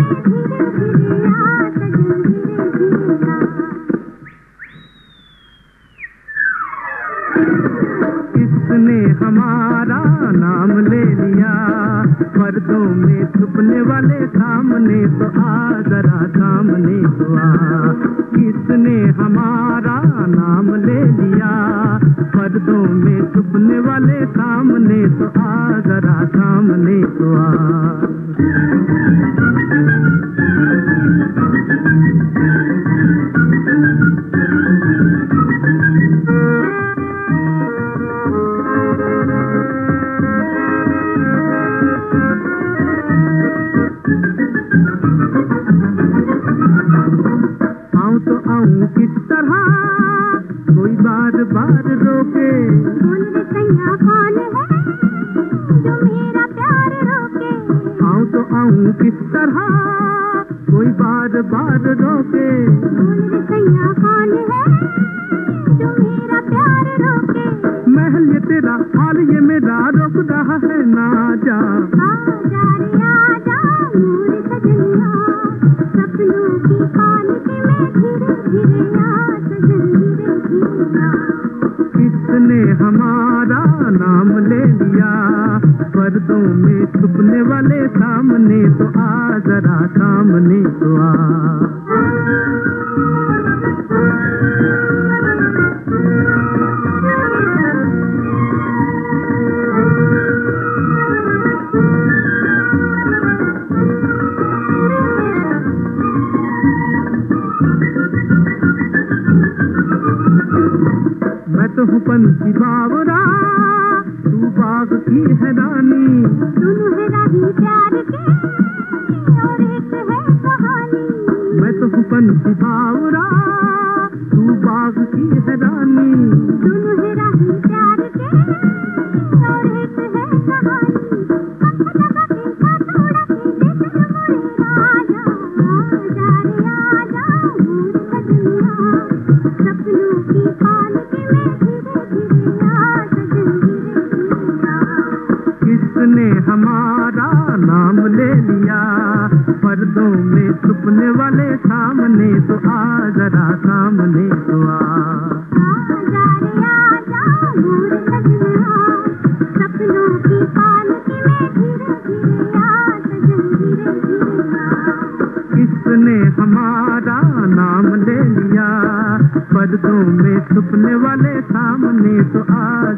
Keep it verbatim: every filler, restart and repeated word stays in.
किसने हमारा नाम ले लिया, पर्दों में छुपने वाले सामने तो आ, जरा सामने तो आ। किसने हमारा नाम ले लिया, पर्दों में छुपने वाले सामने तो आ, जरा सामने तो आ। आऊं तो आऊं किस तरह, कोई बार बार रोके। बोल रे सैया कौन है जो मेरा प्यार रोके। आऊं तो आऊं किस तरह, कोई बार बार रोके। बोल रे सैया कौन है जो मेरा प्यार रोके। महल ये तेरा, हाल ये मेरा, रोक रहा है ना जा। आ जा रे आ जा मोरे सजनिया, सपनों की पालकी में धीरे धीरे आ सजन धीरे धीरे आ। किसने हमारा नाम ले लिया, पर्दों में छुपने वाले सामने तो आ, जरा सामने तो आ। मैं तो हूँ पंछी बावरा, तू बाग की है रानी। दोनों है राही प्यार के और एक है कहानी। मैं तो हूँ पंछी बावरा, तू बाग की है रानी। दोनों है राही प्यार के और एक है कहानी। पंख लगा के साथ उड़ा के ले चल मोरे राजा, आजा रे आजा मोरे सजनिया, सपनों की पालकी में धीरे धीरे आ सजन धीरे धीरे आ। किसने हमारा नाम ले लिया, पर्दों में छुपने वाले सामने तो आ, जरा सामने तो आ। आजा रे आजा मोरे सजनिया, सपनों की पालकी में धीरे धीरे आ सजन धीरे धीरे आ। किसने हमारा नाम ले लिया, पर्दों में छुपने वाले सामने तो आ,